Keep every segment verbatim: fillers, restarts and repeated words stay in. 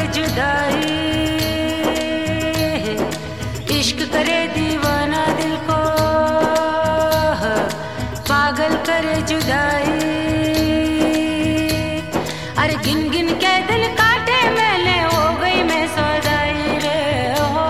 जुदाई, इश्क करे दीवाना दिल को, पागल करे जुदाई। अरे गिन गिन के दिल काटे मैंने, हो गई मैं सौदाई रे हो।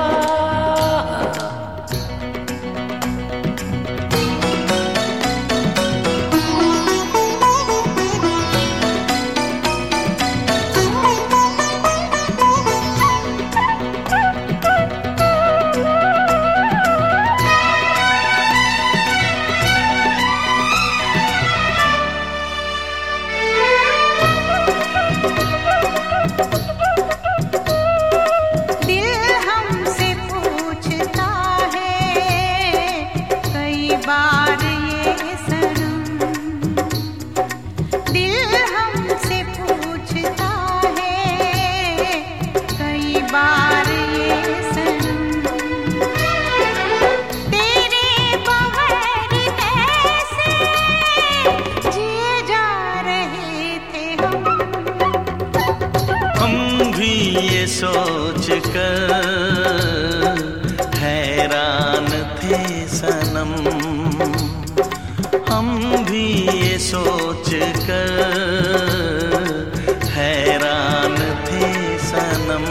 ये सोच कर हैरान थे सनम, हम भी ये सोच कर हैरान थे सनम।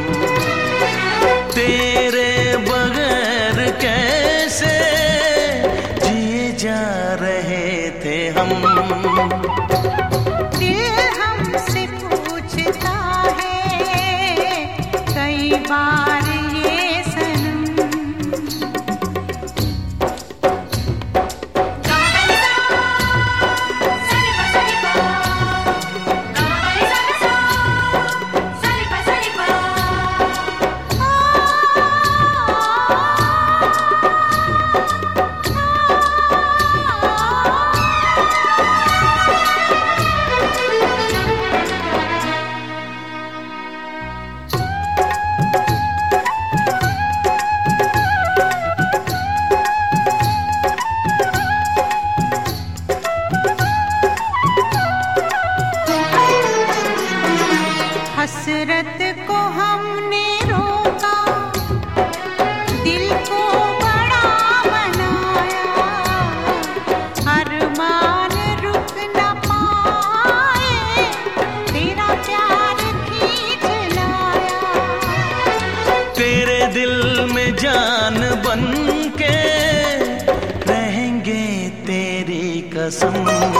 तेरे बगैर कैसे जिए जा रहे थे हम। बार ये सनम हसरत को हमने रोका, दिल को बड़ा बनाया, अरमान रुक न पाए, तेरा प्यार खींच लाया। तेरे दिल में जान बन के रहेंगे तेरी कसम।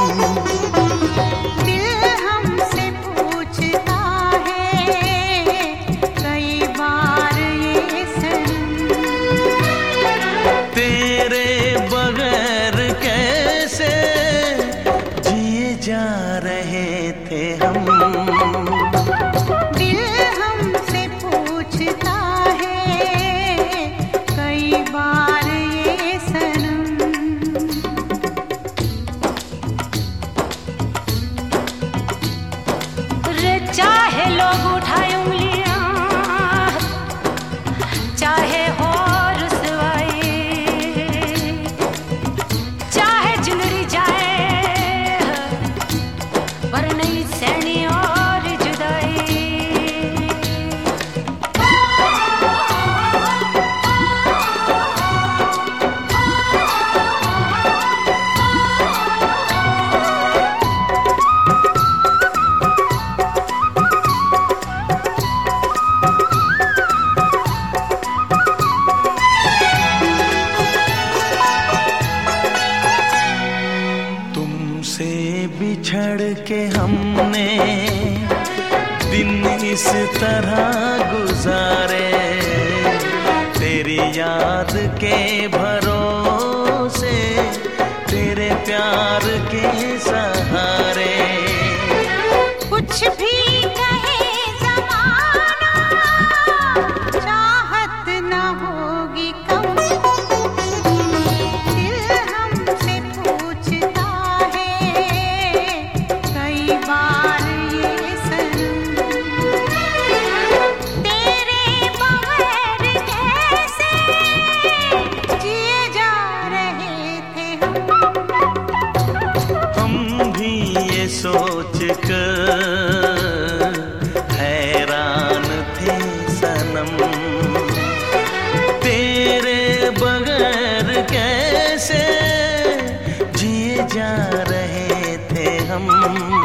जा रहे थे हम, दिल हमसे पूछता है कई बार ये सनम। रे चाहे लोग उठाए उंगलियां, चाहे हो रुसवाई, चाहे चुनरी जाए पर नहीं सहनी और जुदाई। तुमसे बिछड़ के हमने दिन इस तरह गुजारे, तेरी याद के भरोसे, तेरे प्यार के सहारे। कुछ भी कहे ज़माना, चाहत न होगी कम, दिल हमसे पूछता है कई बार ये सनम। तेरे हम